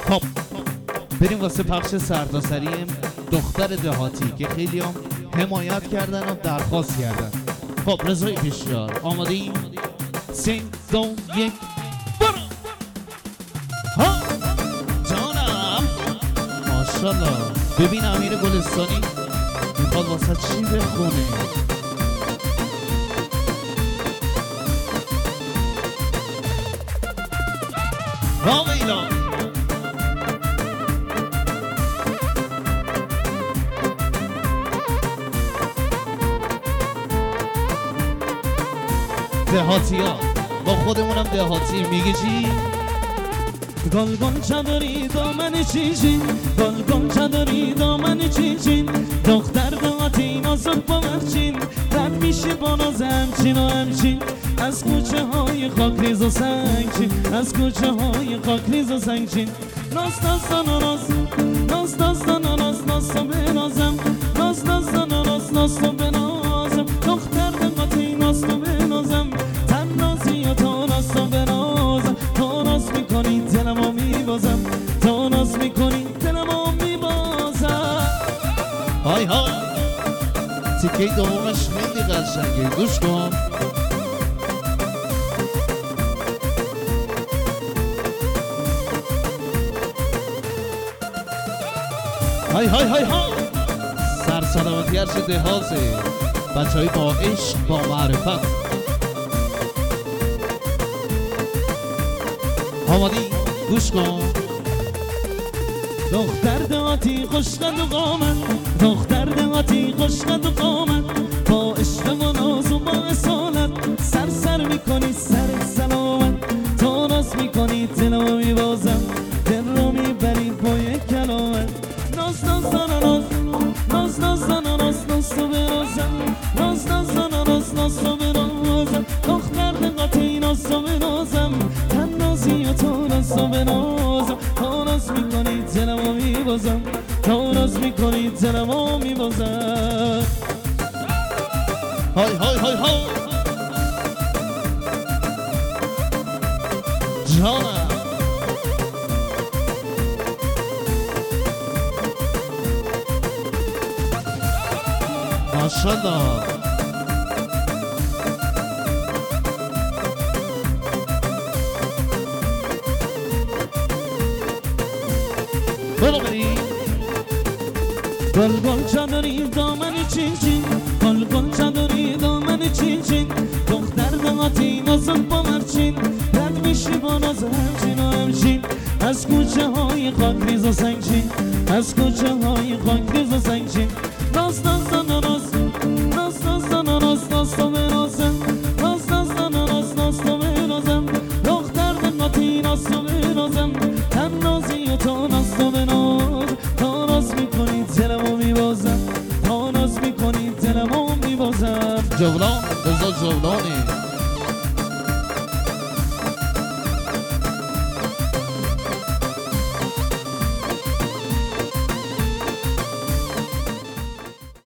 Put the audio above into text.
خب بریم واسه پخش سرتاسری دختر دهاتی که خیلی هم حمایت کردن و درخواست کردن. خب رضای پیشیار آماده‌ایم؟ 3 2 1 برو. ها جانم ماشاءالله. ببین امیر گلستانی میخواد واسه چی بخونه. واویلا دهاتی ها با خودمونم دهاتی. میگه چی؟ گل چادری دامن چیچین، گل چادری دامن چیچین، دختر دهاتی نازک با مرچین، رد میشی با ناز همچین و همچین، از کوچه های خاکریز و سنگچین، از کوچه های خاکریز و سنگچین. ناز داستان و ناز، ناز داستان و ناز، ناز تو بنازم، ناز داستان و ناز، ناز تو بنازم، دختر دهاتی ناز تو بنازم، تن نازی و تو ناز تو بنازم، تو ناز میکنی دلمو میبازم، تو ناز میکنی دلمو میبازم. های های تیکه دومش خیلی قشنگه، گوش کن. های های های های سرسلامتی هرچه دهازه بچه های با عشق با معرفت. آمادی؟ گوش کن. دختر دهاتی خوشقد و قامت، دختر دهاتی خوشقد و قامت، با عشق و ناز و با اصالت، سر سر میکنی سر سلامت، تو ناز میکنی دلمو میبازم، دل رو میبری با یک کلامت. ناز ناز ناز ناز ناز ناز ناز تو بنازم، ناز ناز ناز ناز تو بنازم، دختر دهاتی ناز تو بنازم، تن نازی و تو ناز تو بنازم، تو ناز میکنی دلمو میبازم، تو ناز میکنی دلمو میبازم. های های های های جانم ماشاءالله. برو بریم. گل چادری دامن چیچین، گل چادری دامن چیچین، دختر دهاتی نازک با مرچین، رد میشی با ناز همچین و همچین، از کوچه های خاکریز و سنگچین، از کوچه های خاکریز و سنگچین. ناز ناز ناز ناز ناز ناز ناز تو بنازم، ناز ناز ناز ناز تو بنازم، دختر دهاتی ناز تو بنازم، تن نازی و تو ناز تو بنازم، تو ناز میکنی دلمو میبازم، تو ناز میکنی دلمو میبازم. جولان رضا جولان